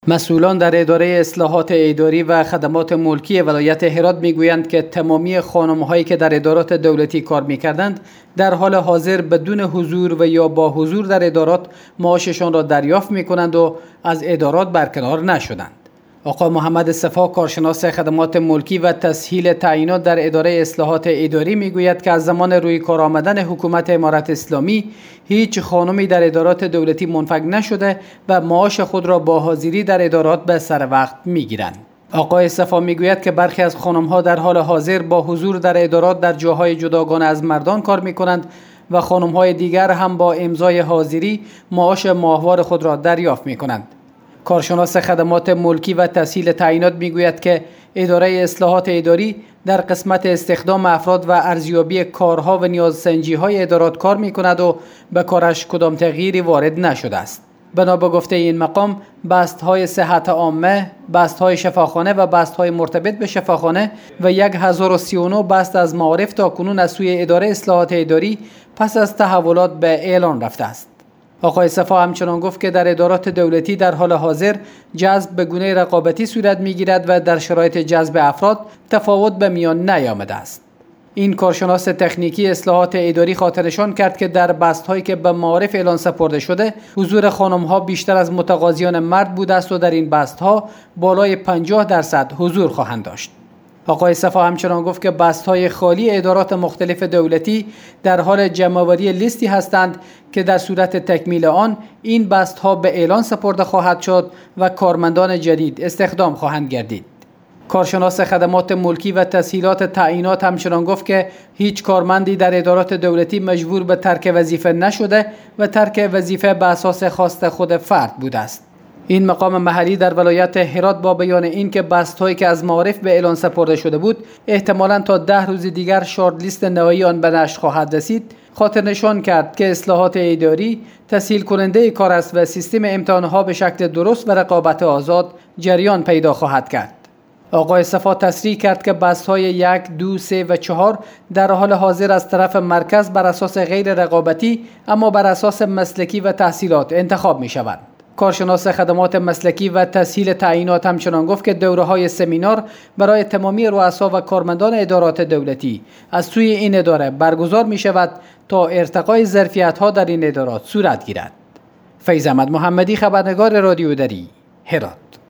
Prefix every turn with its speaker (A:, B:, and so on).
A: مسئولان در اداره اصلاحات اداری و خدمات ملکی ولایت هرات میگویند که تمامی خانم‌هایی که در ادارات دولتی کار می‌کردند در حال حاضر بدون حضور و یا با حضور در ادارات معاششان را دریافت می‌کنند و از ادارات برکنار نشدند. آقای محمد صفا کارشناس خدمات ملکی و تسهیل تعیینات در اداره اصلاحات اداری میگوید که از زمان روی کار آمدن حکومت امارت اسلامی هیچ خانمی در ادارات دولتی منفک نشده و معاش خود را با حاضری در ادارات به سر وقت میگیرند. آقای صفا میگوید که برخی از خانم‌ها در حال حاضر با حضور در ادارات در جاهای جداگانه از مردان کار میکنند و خانم‌های دیگر هم با امضای حاضری معاش ماهوار خود را دریافت میکنند. کارشناس خدمات ملکی و تسهیل تعیینات میگوید که اداره اصلاحات اداری در قسمت استخدام افراد و ارزیابی کارها و نیازسنجی‌های ادارات کار می‌کند و به کارش کدام تغییری وارد نشده است. بنا به گفته این مقام، بست‌های صحت عامه، بست‌های شفاخانه و بست‌های مرتبط به شفاخانه و 1039 بست از معارف تا کنون از سوی اداره اصلاحات اداری پس از تحولات به اعلان رفته است. آقای صفا همچنان گفت که در ادارات دولتی در حال حاضر جذب به گونه رقابتی صورت می‌گیرد و در شرایط جذب افراد تفاوت به میان نیامده است. این کارشناس تکنیکی اصلاحات اداری خاطرنشان کرد که در بست‌هایی که به معارف اعلان سپرده شده حضور خانم‌ها بیشتر از متقاضیان مرد بوده است و در این بست‌ها بالای 50% حضور خواهند داشت. آقای صفا همچنان گفت که بست‌های خالی ادارات مختلف دولتی در حال جمع‌آوری لیستی هستند که در صورت تکمیل آن این بست‌ها به اعلان سپرده خواهد شد و کارمندان جدید استخدام خواهند گردید. کارشناس خدمات ملکی و تسهیلات تعیینات همچنان گفت که هیچ کارمندی در ادارات دولتی مجبور به ترک وظیفه نشده و ترک وظیفه به اساس خواست خود فرد بوده است. این مقام محلی در ولایت هرات با بیان این که بست‌هایی که از معارف به اعلان سپرده شده بود احتمالاً تا 10 روز دیگر شارت لیست نهایی آن به نشر خواهد رسید، خاطر نشان کرد که اصلاحات اداری تسهیل کننده کار است و سیستم امتحان‌ها به شکل درست و رقابت آزاد جریان پیدا خواهد کرد. آقای صفا تصریح کرد که بست‌های 1، 2، 3 و 4 در حال حاضر از طرف مرکز بر اساس غیر رقابتی اما بر اساس مسلکی و تحصیلات انتخاب می‌شوند. کارشناس خدمات مسلکی و تسهیل تعیینات همچنان گفت که دوره‌های سمینار برای تمامی رؤسا و کارمندان ادارات دولتی از سوی این اداره برگزار می‌شود تا ارتقای ظرفیت‌ها در این ادارات صورت گیرد. فیض احمد محمدی، خبرنگار رادیو دری، هرات.